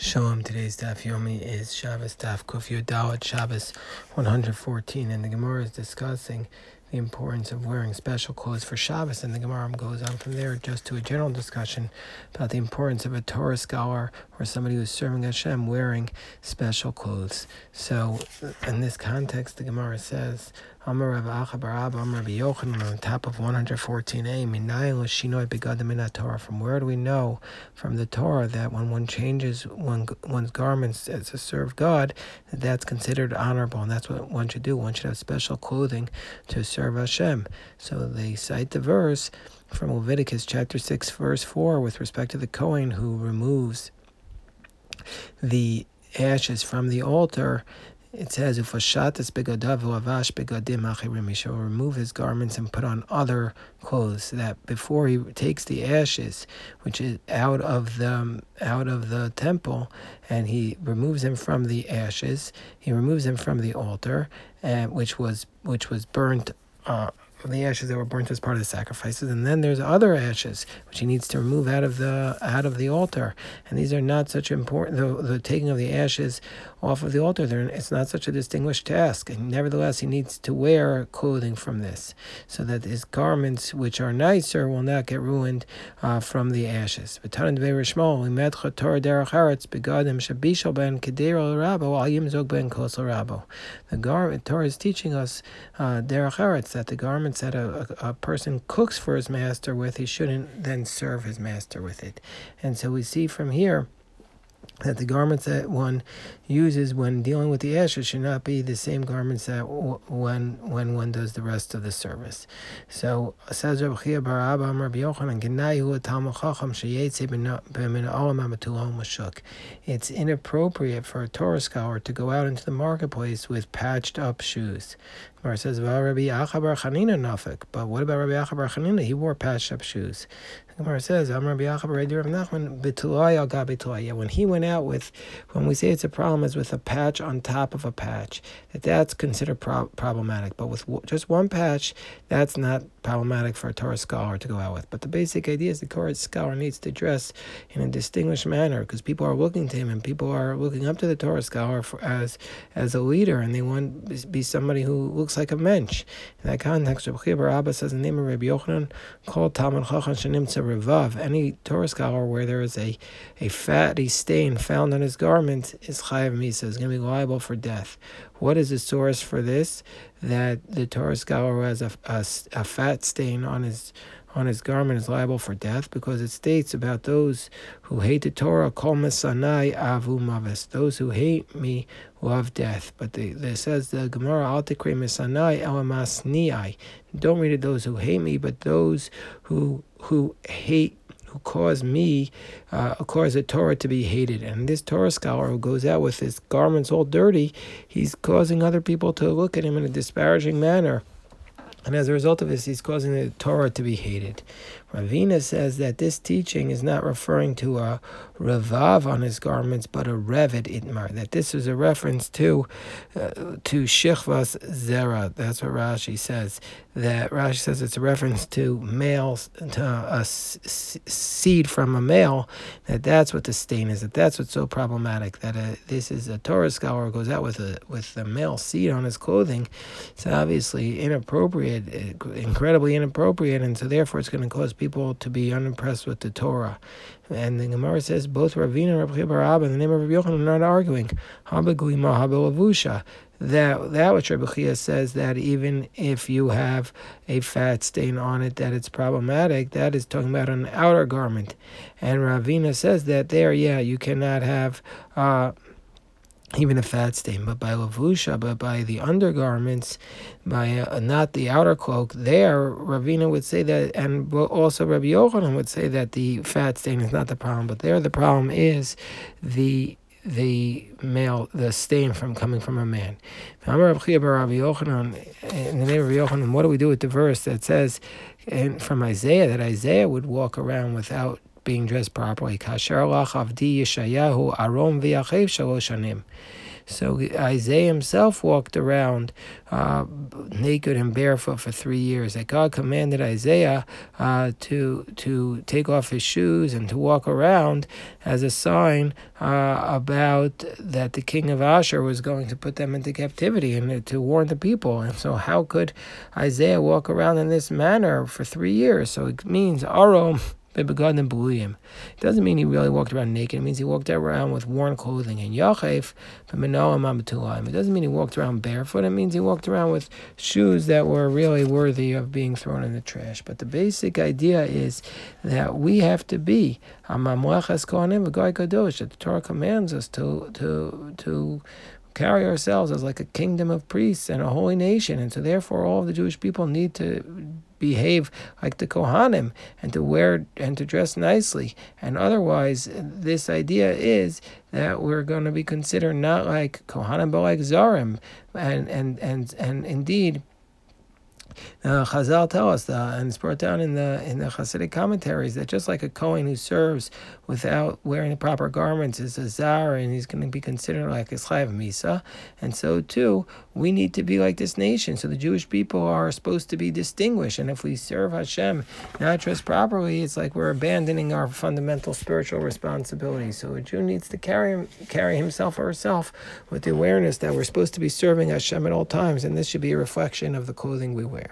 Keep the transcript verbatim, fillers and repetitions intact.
Shalom, today's Daf Yomi is Shabbos Daf Kuf Yudalad Shabbos one hundred fourteen, and the Gemara is discussing the importance of wearing special clothes for Shabbos, and the Gemara goes on from there just to a general discussion about the importance of a Torah scholar or somebody who's serving Hashem wearing special clothes. So, in this context, the Gemara says, Amar Rav Acha bar Abba, Amar Rabbi Yochanan, on the top of one hundred fourteen a, Minayin l'shinoi begadim min Torah. From where do we know from the Torah that when one changes one, one's garments as to serve God, that that's considered honorable, and that's what one should do. One should have special clothing to serve Hashem. So they cite the verse from Leviticus chapter six, verse four, with respect to the Kohen who removes the ashes from the altar. It says, "Ufashatas begadav uavash begadim achirim." He shall remove his garments and put on other clothes. So that before he takes the ashes, which is out of the out of the temple, and he removes them from the ashes, he removes them from the altar, and which was which was burnt. Uh, the ashes that were burnt as part of the sacrifices, and then there's other ashes which he needs to remove out of the out of the altar, and these are not such important. The, the taking of the ashes off of the altar, it's not such a distinguished task, and nevertheless he needs to wear clothing from this, so that his garments, which are nicer, will not get ruined uh, from the ashes. The garment Torah is teaching us uh, derech eretz, that the garments that a, a, a person cooks for his master with, he shouldn't then serve his master with it. And so we see from here that the garments that one uses when dealing with the ashes should not be the same garments that w- when when one does the rest of the service. So says Rabbi Chia bar Abba Amar Rabbi Yochanan, Genai hu talmid chacham sheyetze b'min olam ha'metulah mashuk. It's inappropriate for a Torah scholar to go out into the marketplace with patched up shoes. Gemara says, Rabbi Acha bar Chanina nafik. But what about Rabbi Acha bar Chanina? He wore patched up shoes. The Gemara says, Amar Rabbi Acha bar Rav Nachman b'tulai al gabi tulai. When he went out with, when we say it's a problem, is with a patch on top of a patch, that that's considered pro- problematic. But with w- just one patch, that's not problematic for a Torah scholar to go out with. But the basic idea is the Torah scholar needs to dress in a distinguished manner, because people are looking to him and people are looking up to the Torah scholar for, as as a leader, and they want to be somebody who looks like a mensch. In that context, Rabbi Chia bar Abba says in the name of Rabbi Yochanan, called Talmid Chacham Shenimtza Revav. Any Torah scholar where there is a, a fatty stain found on his garment is chayav misa, is going to be liable for death. What is the source for this? That the Torah scholar who has a, a, a fat stain on his on his garment is liable for death, because it states about those who hate the Torah, kol mesanai avu maves, those who hate me love death. But the, it says the Gemara, al tikre mesanai elamasniai, don't read it those who hate me, but those who who hate who cause me, uh, cause the Torah to be hated. And this Torah scholar who goes out with his garments all dirty, he's causing other people to look at him in a disparaging manner. And as a result of this, he's causing the Torah to be hated. Ravina says that this teaching is not referring to a revav on his garments, but a revet itmar. That this is a reference to uh, to shichvas zera. That's what Rashi says. That Rashi says it's a reference to males, to a s- seed from a male. That that's what the stain is. That that's what's so problematic. That uh, this is a Torah scholar who goes out with a with a male seed on his clothing. It's obviously inappropriate, incredibly inappropriate, and so therefore it's going to cause people people to be unimpressed with the Torah. And the Gemara says both Ravina and Rabbi Chia bar Abba in the name of Rabbi Yochanan are not arguing. Habeglima habelavusha. That that which Rabbi Chia says that even if you have a fat stain on it, that it's problematic, that is talking about an outer garment. And Ravina says that there, yeah, you cannot have uh even a fat stain, but by lavusha, but by the undergarments, by uh, not the outer cloak, there Ravina would say that, and also Rabbi Yochanan would say that the fat stain is not the problem, but there the problem is the the male, the stain from coming from a man. In the name of Rabbi Yochanan, what do we do with the verse that says, and from Isaiah, that Isaiah would walk around without being dressed properly? Kasher lach avdi Yeshayahu arom v'yachev shalosh shanim. So Isaiah himself walked around uh, naked and barefoot for three years. That God commanded Isaiah uh, to to take off his shoes and to walk around as a sign uh, about that the king of Ashur was going to put them into captivity and to warn the people. And so how could Isaiah walk around in this manner for three years? So it means Arom. It doesn't mean he really walked around naked. It means he walked around with worn clothing. And Yachef, it doesn't mean he walked around barefoot. It means he walked around with shoes that were really worthy of being thrown in the trash. But the basic idea is that we have to be a mamlechas kohanim v'goy kadosh. That the Torah commands us to to to. carry ourselves as like a kingdom of priests and a holy nation, and so therefore all of the Jewish people need to behave like the Kohanim and to wear and to dress nicely. And otherwise, this idea is that we're going to be considered not like Kohanim but like Zarim, and and and and indeed. Uh, Chazal tell us, uh, and it's brought down in the in the Hasidic commentaries, that just like a Kohen who serves without wearing the proper garments is a Zar, and he's going to be considered like a Chayv Misa, and so too, we need to be like this nation. So the Jewish people are supposed to be distinguished, and if we serve Hashem not dressed properly, it's like we're abandoning our fundamental spiritual responsibility. So a Jew needs to carry carry himself or herself with the awareness that we're supposed to be serving Hashem at all times, and this should be a reflection of the clothing we wear.